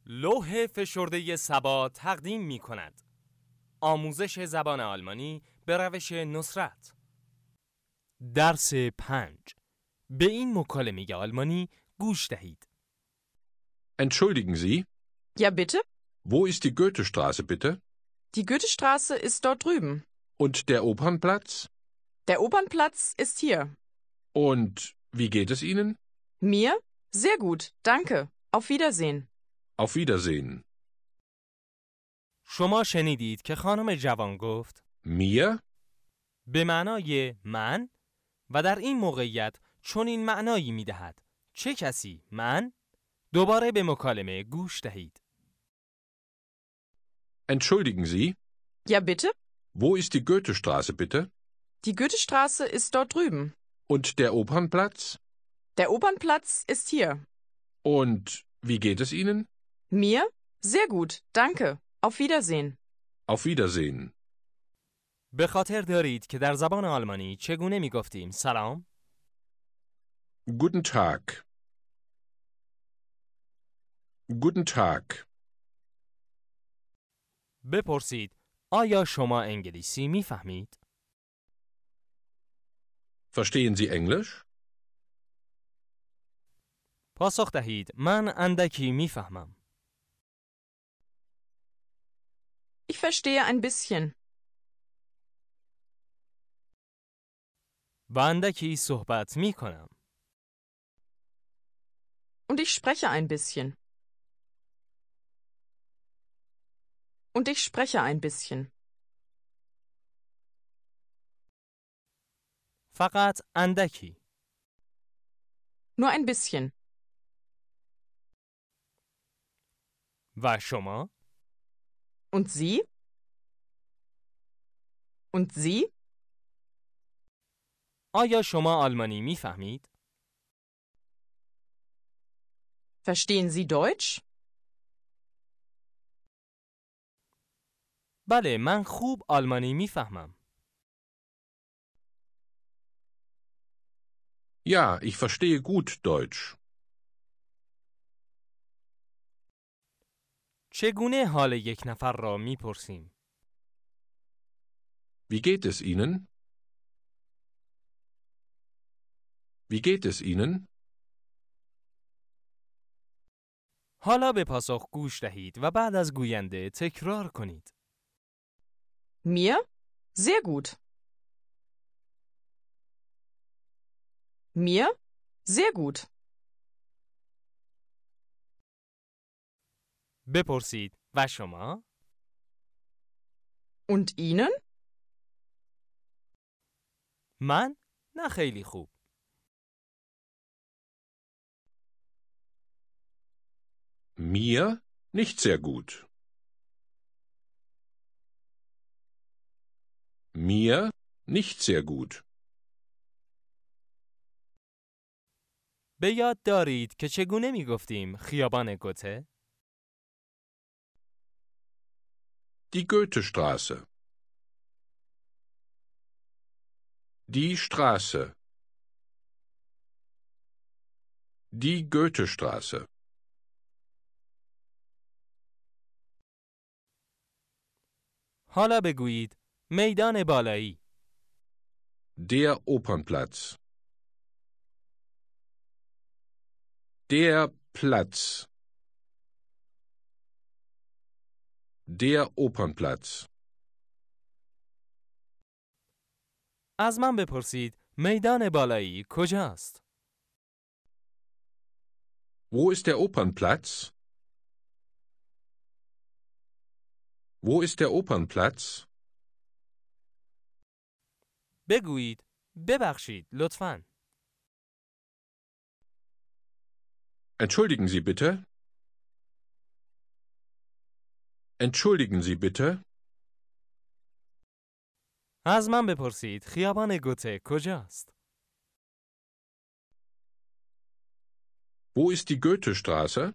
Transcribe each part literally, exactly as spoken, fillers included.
لوح فشرده سبا تقدیم می کند. آموزش زبان آلمانی به روش نصرت. درس پنج. به این مکالمه آلمانی گوش دهید. Entschuldigen Sie, Ja, bitte? wo ist die Goethestraße bitte? Die Goethestraße ist dort drüben. Und der Opernplatz? Der Opernplatz ist hier. Und wie geht es Ihnen? Mir? Sehr gut, danke. Auf Wiedersehen. Auf Wiedersehen. شما شنیدید که خانم جوان گفت Mir? به معنای من و در این موقعیت چون این معنایی می دهد. چه کسی؟ من؟ دوباره به مکالمه گوش دهید. Entschuldigen Sie, Ja, bitte? wo ist die Goethestraße bitte? Die Goethestraße ist dort drüben. Und der Opernplatz? Der Opernplatz ist hier. Und wie geht es Ihnen? Mir? Sehr gut, danke. Auf Wiedersehen. Auf Wiedersehen. به خاطر دارید که در زبان آلمانی چگونه می گفتیم سلام؟ Guten Tag. Guten Tag. بپرسید آیا شما انگلیسی می فهمید؟ Verstehen Sie Englisch? پاسخ دهید من اندکی می فهمم. Ich verstehe ein bisschen. و اندکی صحبت می کنم. Und ich spreche ein bisschen. Und ich spreche ein bisschen. فقط اندکی. Nur ein bisschen. و شما؟ Und Sie? Und Sie? آیا شما آلمانی می فهمید؟ Verstehen Sie Deutsch? بله من خوب آلمانی می فهمم. Ja, ich verstehe gut Deutsch. چگونه حال یک نفر را می پرسیم؟ Wie geht es Ihnen? Wie geht es Ihnen? حالا به پاسخ گوش دهید و بعد از گوینده تکرار کنید. Mir? Sehr gut. Mir? Sehr gut. بپرسید و شما؟ Und Ihnen? من؟ نه خیلی خوب. Mir nicht sehr gut. Mir nicht sehr gut. به یاد دارید که چگونه می گفتیم خیابان گوته؟ Die Goethestraße. Die Straße. Die Goethestraße. حالا بگویید میدان بالایی. Der Opernplatz. Der Platz. Der Opernplatz. از من بپرسید میدان بالایی کجاست؟ Wo ist der Opernplatz? Wo ist der Opernplatz? بگویید ببخشید لطفاً. Entschuldigen Sie bitte. Entschuldigen Sie bitte. از من بپرسید خیابان گوته کجاست؟ Wo ist die Goethestraße?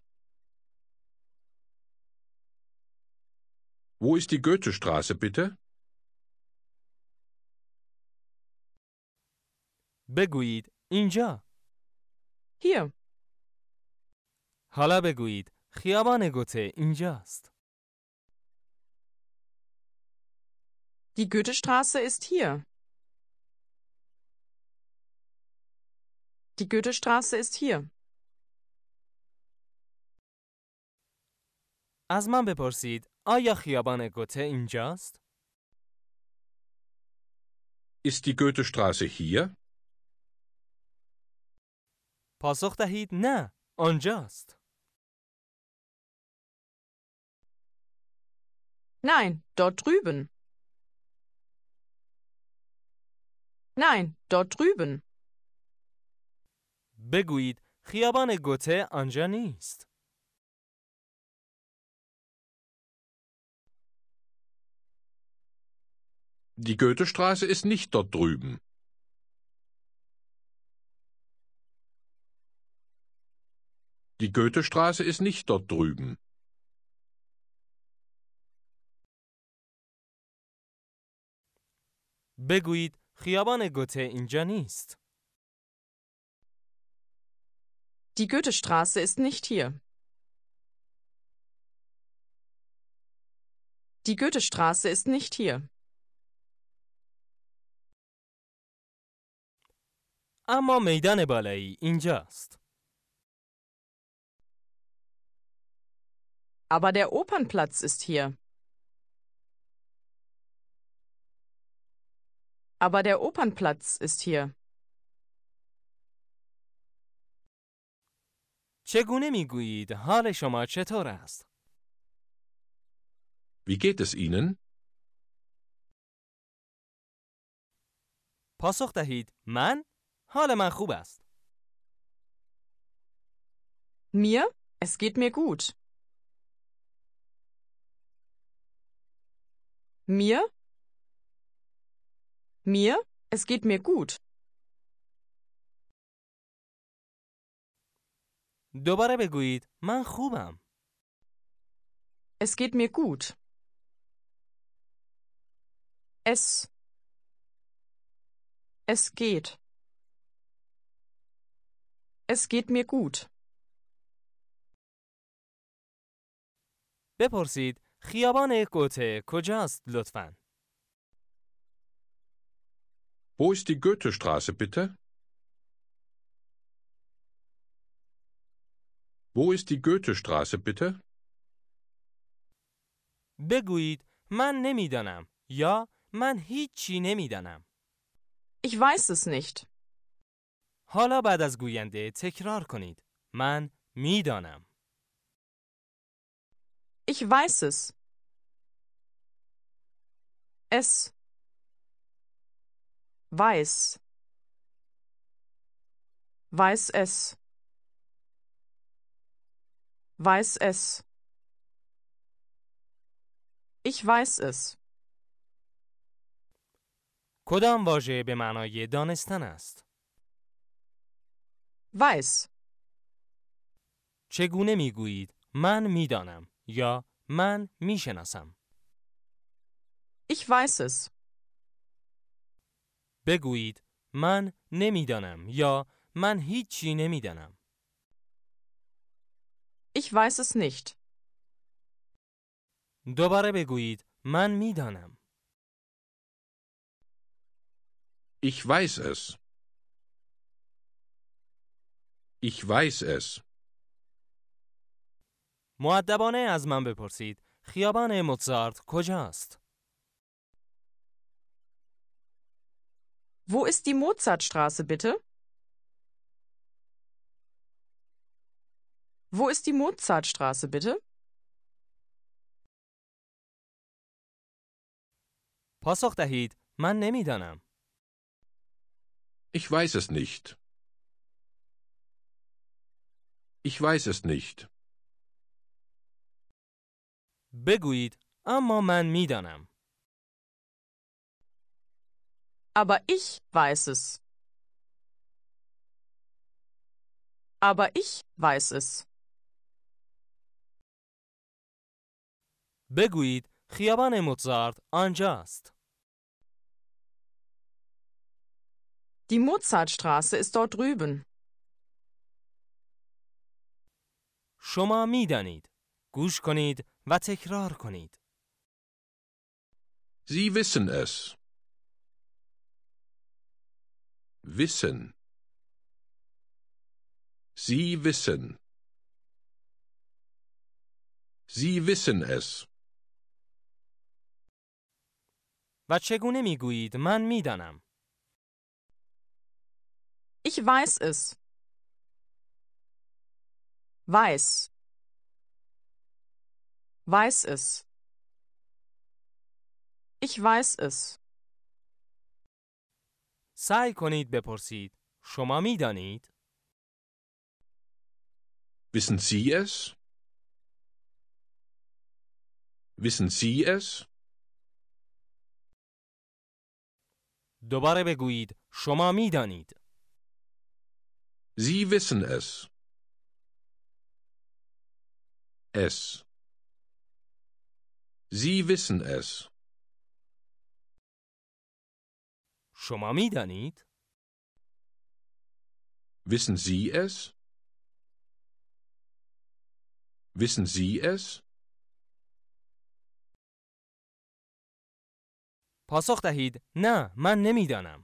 Wo ist die Goethestraße bitte? بگویید اینجا. Hier. حالا بگویید خیابان گوته اینجاست. Die Goethestraße ist hier. Die Goethestraße ist hier. از من بپرسید آیا خیابان گوته اینجاست؟ Ist die Goethestraße hier? پاسخ دهید نه، آنجاست. Nein, dort drüben. Nein, dort drüben. بگویید خیابان گوته آنجا نیست. Die Goethestraße ist nicht dort drüben. Die Goethestraße ist nicht dort drüben. بگویید خیابان گوته اینجا نیست. Die Goethestraße ist nicht hier. Die Goethestraße ist nicht hier. اما میدان بالایی اینجاست. Aber der Opernplatz ist hier. Aber der Opernplatz ist hier. چگونه میگویید حال شما چطور است؟ Wie geht es Ihnen? پاسخ دهید من؟ حال من خوب است. Mir? Es geht mir gut. Mir? Mir? Es geht mir gut. دوباره بگویید من خوبم. Es geht mir gut. Es. Es geht. Es geht mir gut. بپرسید خیابان گوته کجاست لطفاً؟ Wo ist die Goethestraße bitte? Wo ist die Goethestraße bitte? بگویید من نمیدانم یا من هیچی نمیدانم. Ich weiß es nicht. حالا بعد از گوینده تکرار کنید. من میدانم. Ich weiß es. Es. Weiß. Weiß es. Weiß es. Ich weiß es. کدام واژه به معنای دانستن است؟ Weiß. چگونه میگویید من میدانم یا من میشناسم؟ Ich weiß es. بگویید من نمیدانم یا من هیچی نمیدانم. Ich weiß es nicht. دوباره بگویید من میدانم. Ich weiß es. Ich weiß es. مؤدبانه از من بپرسید خیابان موزارت کجاست؟ Wo ist die Mozartstraße, bitte? Wo ist die Mozartstraße, bitte? پاسخ دهید من نمیدانم. Ich weiß es nicht. Ich weiß es nicht. بگویید اما من میدانم. Aber ich weiß es. Aber ich weiß es. بگویید خیابان موزارت آنجاست. Die Mozartstraße ist dort drüben. شما میدانید. گوش کنید و تکرار کنید. Sie wissen es. Wissen. Sie wissen. Sie wissen es. و چگونه میگویید من میدانم؟ Ich weiß es. Weiß. Weiß es. Ich weiß es. سعی کنید بپرسید. شما میدانید؟ Wissen Sie es? Wissen Sie es? دوباره بگویید. شما میدانید. Sie wissen es. Es. Sie wissen es. شما میدانید؟ Wissen Sie es? Wissen Sie es? پاسخ دهید. نه، من نمیدانم.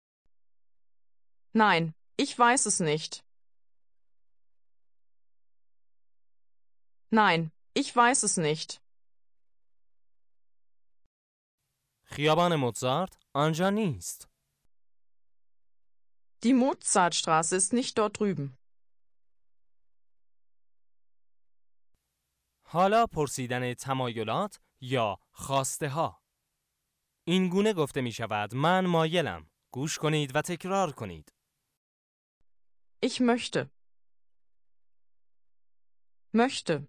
Nein, ich weiß es nicht. Nein, ich weiß es nicht. خیابان موزارت آنجا نیست. Die Mozartstraße ist nicht dort drüben. حالا پرسیدن تمایلات یا خواسته ها. این گونه گفته می شود من مایلم. گوش کنید و تکرار کنید. Ich möchte. Möchte.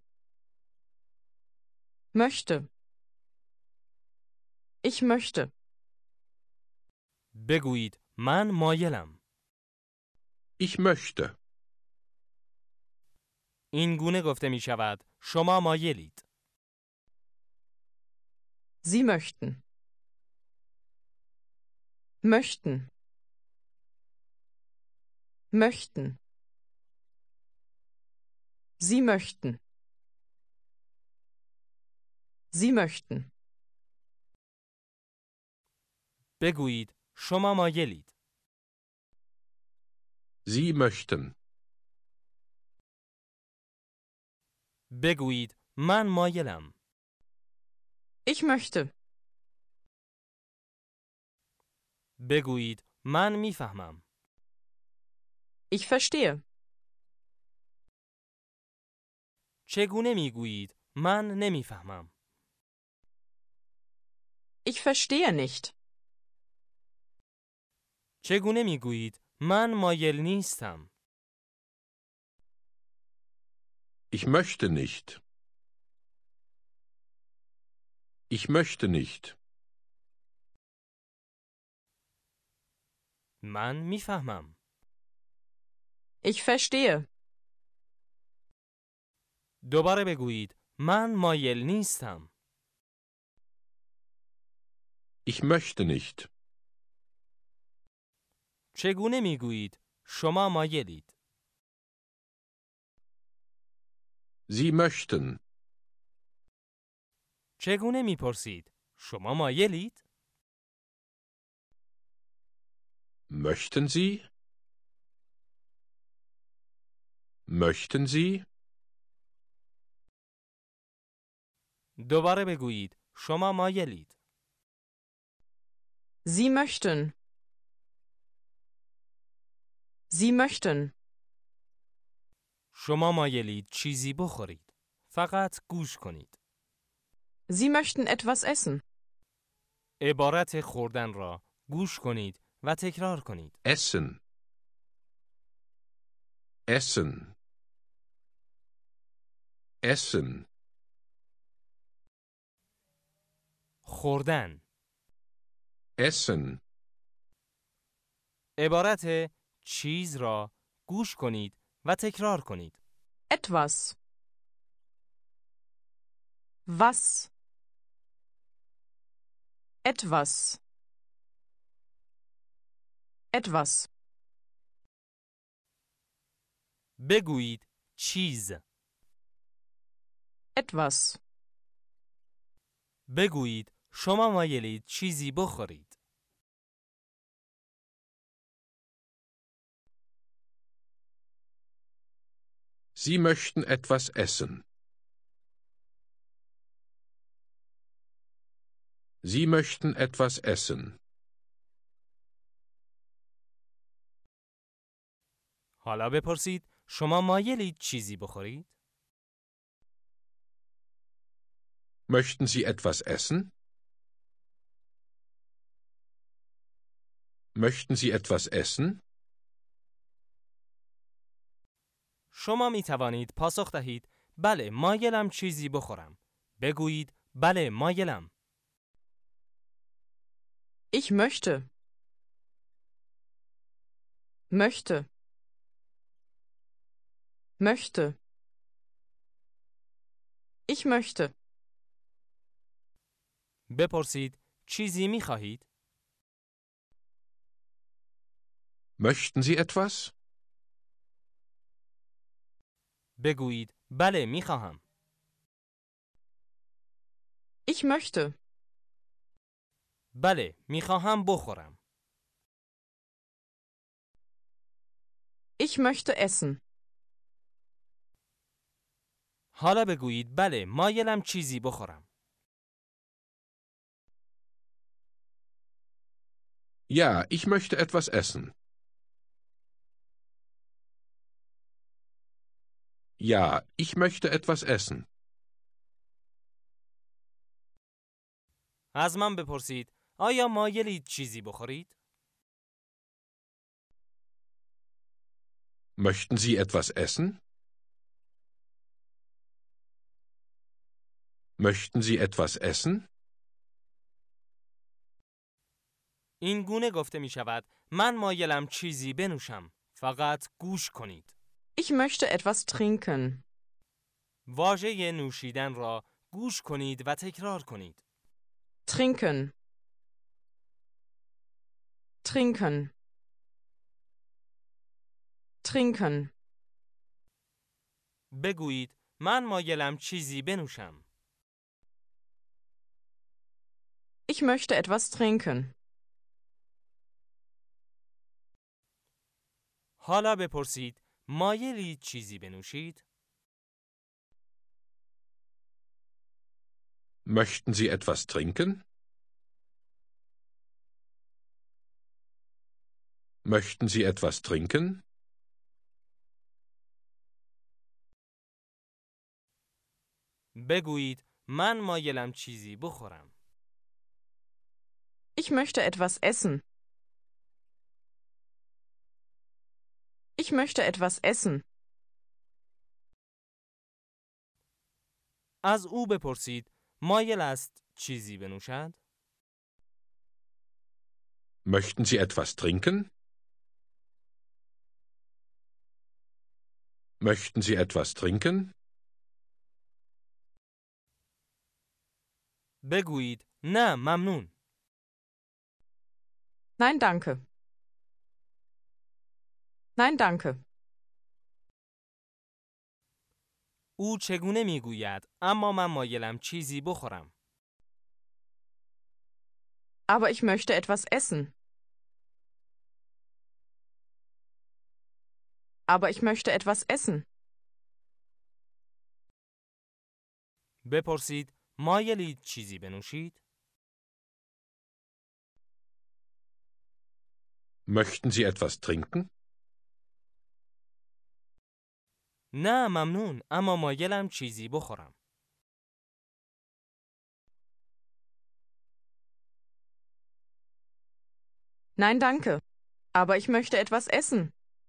Möchte. Ich möchte. بگویید من مایلم. Ich möchte. این گونه گفته می شود شما مایلید. Sie möchten. Möchten. Möchten. Sie möchten. Sie möchten. بگویید شما مایلید. Sie möchten. بگویید من مایلم. Ich möchte. بگویید من میفهمم. Ich verstehe. چگونه میگویید من نمیفهمم؟ Ich verstehe nicht. چگونه میگویید من مایل نیستم؟ Ich möchte nicht. Ich möchte nicht. من میفهمم. Ich verstehe. دوباره بگویید من مایل نیستم. Ich möchte nicht. چگونه میگویید شما مایلید؟ Sie möchten. چگونه میپرسید شما مایلید؟ Möchten Sie? Möchten Sie? دوباره بگویید شما مایلید. Sie möchten. Sie möchten. شما مایلید چیزی بخورید. فقط گوش کنید. Sie möchten etwas essen. عبارت خوردن را گوش کنید و تکرار کنید. Essen. Essen. Essen. خوردن. Essen. عبارت چیز را گوش کنید و تکرار کنید. Etwas. Was. Etwas. Etwas. بگویید چیز. Etwas. بگویید شما مایلید چیزی بخورید. Sie möchten etwas essen. Sie möchten etwas essen. حالا بپرسید شما مایلید چیزی بخورید؟ Möchten Sie etwas essen? Möchten Sie etwas essen? شما می توانید پاسخ دهید بله مایلم چیزی بخورم. بگویید بله مایلم. Ich möchte. Möchte. Möchte. Ich möchte. بپرسید چیزی می خواهید؟ Möchten Sie etwas? بگویید بله می خواهم. Ich möchte. بله می خواهم بخورم. Ich möchte essen. حالا بگویید بله مایلم چیزی بخورم. Ja, ich möchte etwas essen. Ja, ich möchte etwas essen. از من بپرسید آیا مایلید چیزی بخورید؟ Möchten Sie etwas essen? Möchten Sie etwas essen? این گونه گفته می شود من مایلم چیزی بنوشم. فقط گوش کنید. Ich möchte etwas trinken. واژه نوشیدن را گوش کنید و تکرار کنید. Trinken. Trinken. Trinken. بگویید من مایلم چیزی بنوشم. Ich möchte etwas trinken. حالا بپرسید مایلید چیزی بنوشید؟ Möchten Sie etwas trinken? Möchten Sie etwas trinken? بگویید من مایلم چیزی بخورم. Ich möchte etwas essen. Ich möchte etwas essen. از او بپرسید مایل است چیزی بنوشد؟ Möchten Sie etwas trinken? Möchten Sie etwas trinken? بگویید نه ممنون. Nein, danke. Nein, danke. او چگونه میگوید اما من مایلم چیزی بخورم. Aber ich möchte etwas essen. Aber ich möchte etwas essen. بپرسید مایلید چیزی بنوشید؟ Möchten Sie etwas trinken? نه ممنون اما مایلم چیزی بخورم. Nein, danke. Aber ich möchte etwas essen.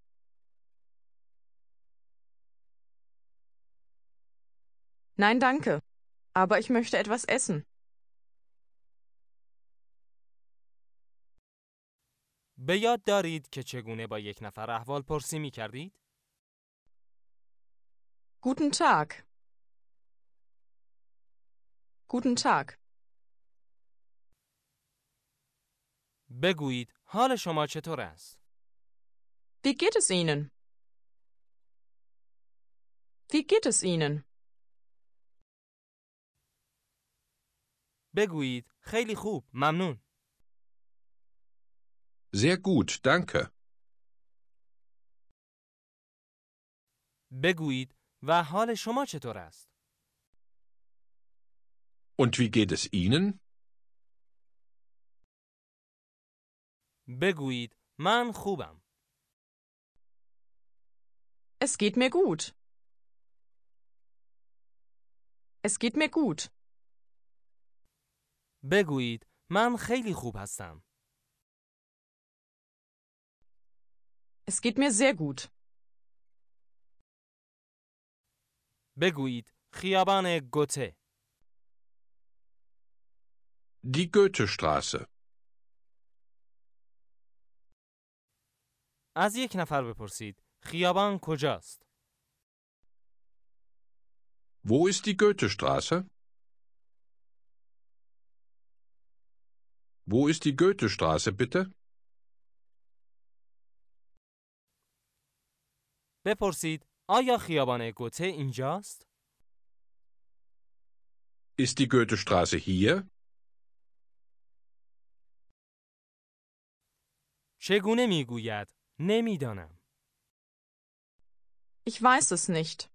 Nein, danke. Aber ich möchte etwas essen. به یاد دارید که چگونه با یک نفر احوال پرسی می کردید؟ Guten Tag. Guten Tag. بگویید حال شما چطور است؟ Wie geht es Ihnen? Wie geht es Ihnen? بگویید خیلی خوب، ممنون. Sehr gut, danke. بگویید و حال شما چطور است؟ Und wie geht es Ihnen? بگویید من خوبم. Es geht mir gut. Es geht mir gut. بگویید من خیلی خوب هستم. Es geht mir sehr gut. بگویید خیابان گوته. Die Goethestraße. از یک نفر بپرسید خیابان کجاست؟ Wo ist die Goethestraße? Wo ist die Goethestraße, bitte? بپرسید آیا خیابان گوته اینجاست؟ Ist die Goethestraße hier? چگونه میگوید؟ نمیدانم. Ich weiß es nicht.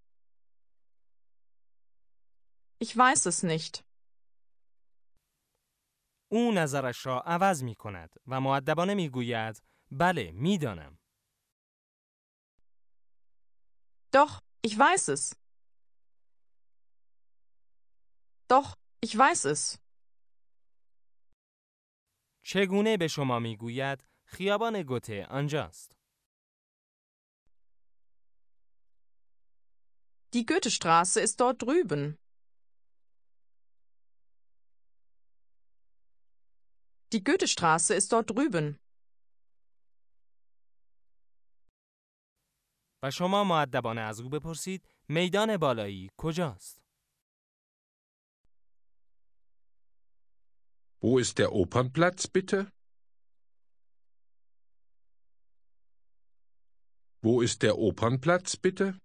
Ich weiß es nicht. او نظرش را عوض می کند و مؤدبانه می گوید بله می دانم. Doch, ich weiß es. Doch, ich weiß es. چگونه به شما می گوید خیابان گوته آنجاست؟ Die Goethestraße ist dort drüben. Die Goethestraße ist dort drüben. و شما مؤدبانه از او بپرسید میدان بالایی کجاست؟ Wo ist der Opernplatz, bitte? Wo ist der Opernplatz, bitte?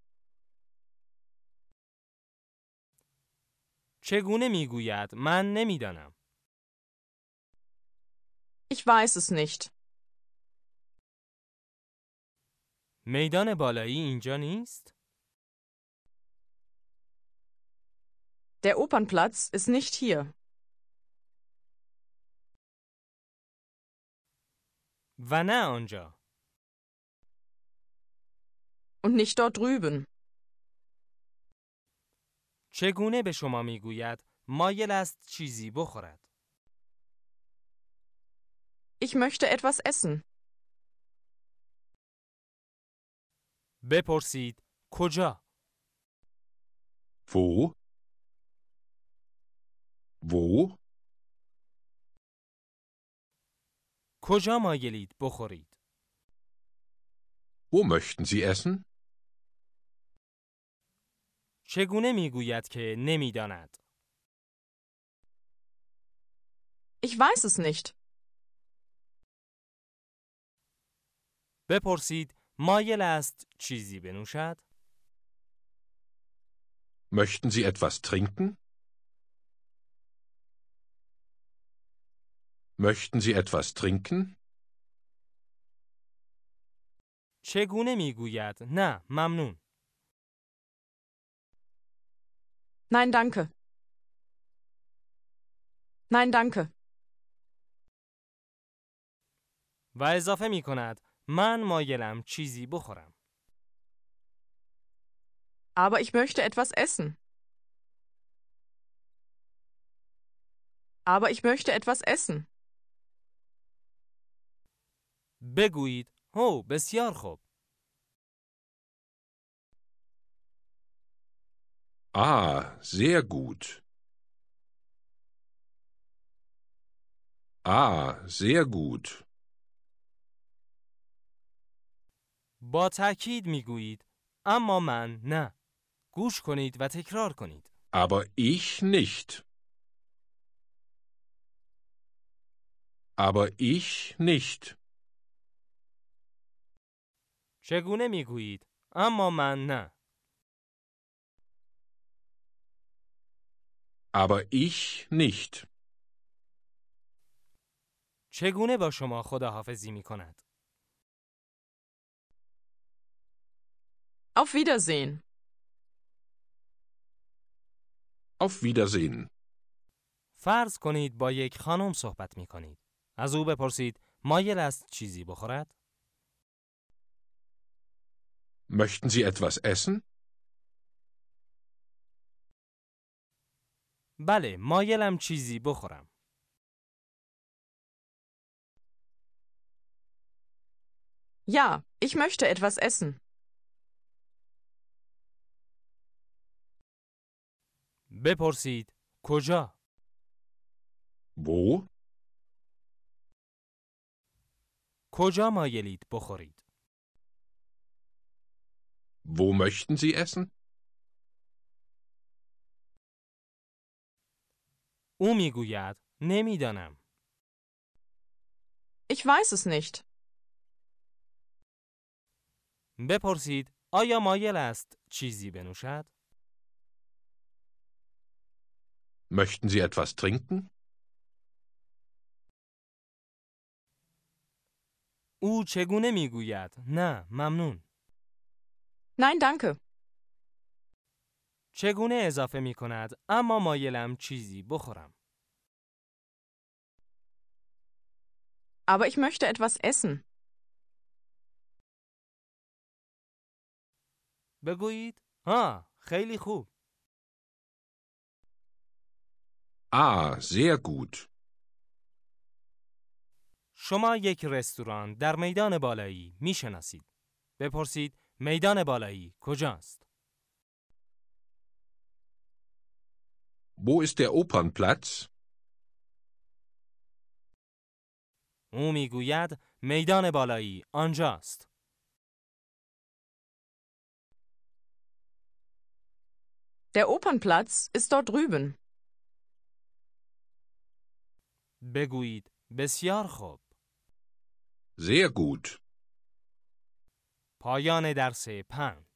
چگونه میگوید من نمیدانم؟ Ich weiß es nicht. میدان بالایی اینجا نیست؟ Der Opernplatz ist nicht hier. و نه آنجا. Und nicht dort drüben. چگونه به شما میگوید مایل است چیزی بخورد؟ Ich möchte etwas essen. بپرسید کجا؟ Wo? Wo? کجا مایلید بخورید؟ Wo möchten Sie essen? چگونه میگوید که نمیداند؟ Ich weiß es nicht. بپرسید مایل است چیزی بنوشد؟ Möchten Sie etwas trinken? Möchten Sie etwas trinken? چگونه میگوید نه ممنون؟ Nein, danke. Nein, danke. و اضافه می کند من مایلم چیزی بخورم. Aber ich möchte etwas essen. Aber ich möchte etwas essen. بگویید هو بسیار خوب. Ah, sehr gut. Ah, sehr gut. با تأکید میگویید اما من نه. گوش کنید و تکرار کنید. Aber ich nicht. Aber ich nicht. چگونه میگویید اما من نه. aber ich nicht. چگونه با شما خداحافظی می کند؟ Auf Wiedersehen. Auf Wiedersehen. فرض کنید با یک خانم صحبت می کنید. از او بپرسید مایل است چیزی بخورد؟ Möchten Sie etwas essen? بله، مایلم چیزی بخورم. Ja, ich möchte etwas essen. بپرسید کجا؟ Wo? کجا مایلید بخورید؟ Wo möchten Sie essen? او میگوید نمیدانم. Ich weiß es nicht. بپرسید آیا مایل است چیزی بنوشد؟ Möchten Sie etwas trinken? او چگونه میگوید نه ممنون. Nein, danke. چگونه اضافه می کند اما مایلم چیزی بخورم. Aber ich möchte etwas essen. بگویید ها خیلی خوب. Ah, sehr gut. شما یک رستوران در میدان بالایی می شناسید. بپرسید میدان بالایی کجاست؟ Wo ist der Opernplatz? او میگوید میدان بالایی آنجاست. Der Opernplatz ist dort drüben. بگویید بسیار خوب. Sehr gut. پایان درس پنج.